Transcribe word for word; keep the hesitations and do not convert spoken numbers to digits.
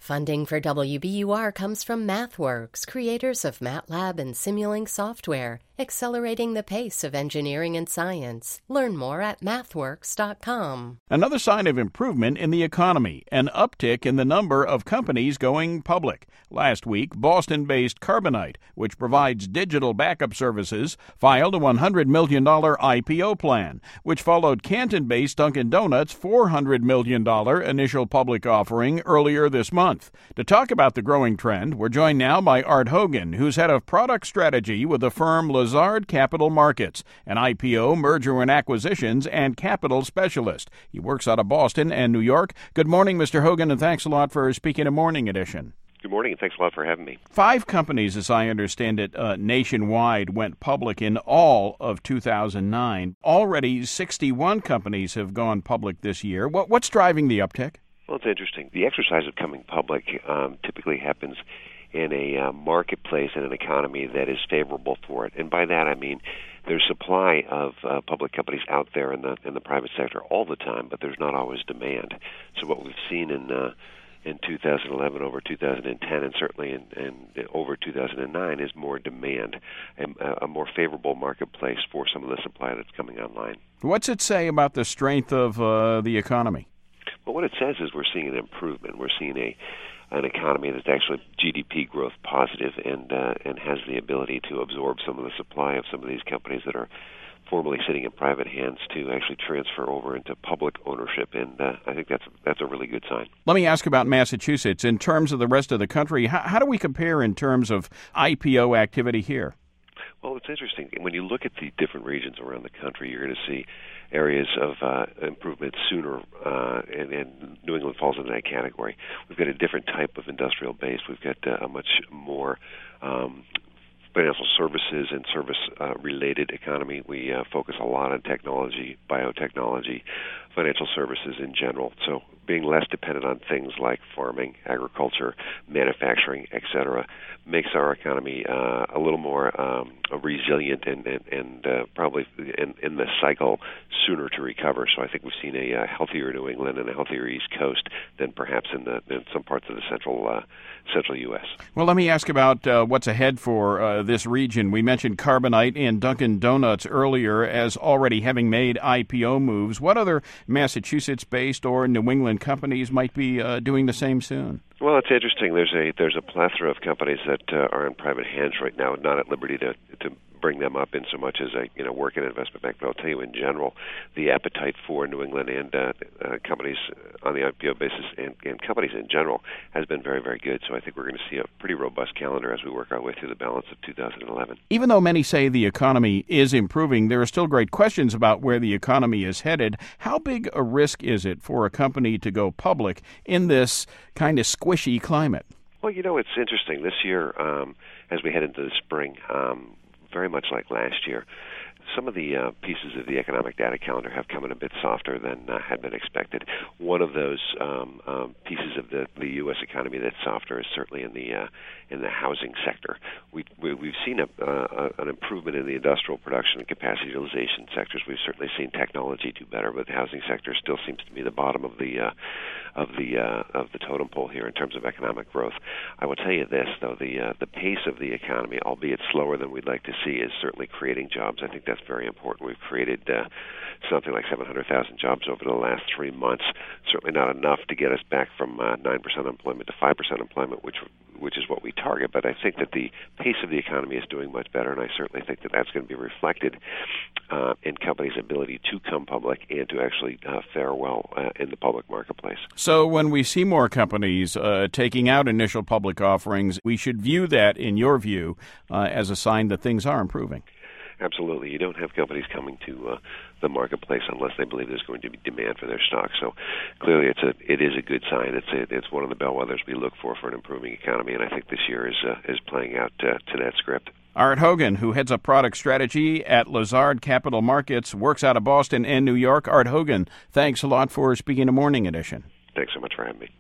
Funding for W B U R comes from MathWorks, creators of MATLAB and Simulink software, accelerating the pace of engineering and science. Learn more at mathworks dot com. Another sign of improvement in the economy, an uptick in the number of companies going public. Last week, Boston-based Carbonite, which provides digital backup services, filed a one hundred million dollars I P O plan, which followed Canton-based Dunkin' Donuts' four hundred million dollars initial public offering earlier this month. To talk about the growing trend, we're joined now by Art Hogan, who's head of product strategy with the firm Lazard Capital Markets, an I P O, merger and acquisitions, and capital specialist. He works out of Boston and New York. Good morning, Mister Hogan, and thanks a lot for speaking to Morning Edition. Good morning, and thanks a lot for having me. Five companies, as I understand it, uh, nationwide went public in all of two thousand nine. Already sixty-one companies have gone public this year. What, what's driving the uptick? Well, it's interesting. The exercise of coming public um, typically happens in a uh, marketplace and an economy that is favorable for it. And by that I mean there's supply of uh, public companies out there in the in the private sector all the time, but there's not always demand. So what we've seen in uh, in two thousand eleven over two thousand ten and certainly in, in over two thousand nine is more demand and a, a more favorable marketplace for some of the supply that's coming online. What's it say about the strength of uh, the economy? Well, what it says is we're seeing an improvement. We're seeing a an economy that's actually G D P growth positive and uh, and has the ability to absorb some of the supply of some of these companies that are formerly sitting in private hands to actually transfer over into public ownership, and uh, I think that's that's a really good sign. Let me ask about Massachusetts. In terms of the rest of the country, how, how do we compare in terms of I P O activity here? Well, it's interesting. When you look at the different regions around the country, you're going to see areas of uh, improvement sooner, uh, and, and New England falls into that category. We've got a different type of industrial base. We've got uh, a much more um, financial services and service-related uh, economy. We uh, focus a lot on technology, biotechnology, financial services in general. So being less dependent on things like farming, agriculture, manufacturing, et cetera, makes our economy uh, a little more um, resilient and, and, and uh, probably in, in the cycle sooner to recover. So I think we've seen a uh, healthier New England and a healthier East Coast than perhaps in, the, in some parts of the central uh, central U S. Well, let me ask about uh, what's ahead for uh, this region. We mentioned Carbonite and Dunkin' Donuts earlier as already having made I P O moves. What other Massachusetts-based or New England companies might be uh, doing the same soon? Well, it's interesting. There's a there's a plethora of companies that uh, are in private hands right now, not at liberty to to bring them up in so much as a you know work in an investment bank. But I'll tell you, in general, the appetite for New England and uh, uh, companies on the I P O basis and, and companies in general has been very, very good. So I think we're going to see a pretty robust calendar as we work our way through the balance of two thousand eleven. Even though many say the economy is improving, there are still great questions about where the economy is headed. How big a risk is it for a company to go public in this kind of squishy climate? Well, you know, it's interesting. This year, um, as we head into the spring, um, very much like last year, some of the uh, pieces of the economic data calendar have come in a bit softer than uh, had been expected. One of those um, um, pieces of the, the U S economy that's softer is certainly in the uh, in the housing sector. We, we, we've seen a, uh, an improvement in the industrial production and capacity utilization sectors. We've certainly seen technology do better, but the housing sector still seems to be the bottom of the uh, of the uh, of the totem pole here in terms of economic growth. I will tell you this, though: the uh, the pace of the economy, albeit slower than we'd like to see, is certainly creating jobs. I think that's very important. We've created uh, something like seven hundred thousand jobs over the last three months. Certainly not enough to get us back from uh, nine percent unemployment to five percent employment, which which is what we target. But I think that the pace of the economy is doing much better, and I certainly think that that's going to be reflected uh, in companies' ability to come public and to actually uh, fare well uh, in the public marketplace. So when we see more companies uh, taking out initial public offerings, we should view that, in your view, uh, as a sign that things are improving. Absolutely. You don't have companies coming to uh, the marketplace unless they believe there's going to be demand for their stock. So clearly it's a, it is a good sign. It's a, it's one of the bellwethers we look for for an improving economy, and I think this year is, uh, is playing out uh, to that script. Art Hogan, who heads up product strategy at Lazard Capital Markets, works out of Boston and New York. Art Hogan, thanks a lot for speaking to Morning Edition. Thanks so much for having me.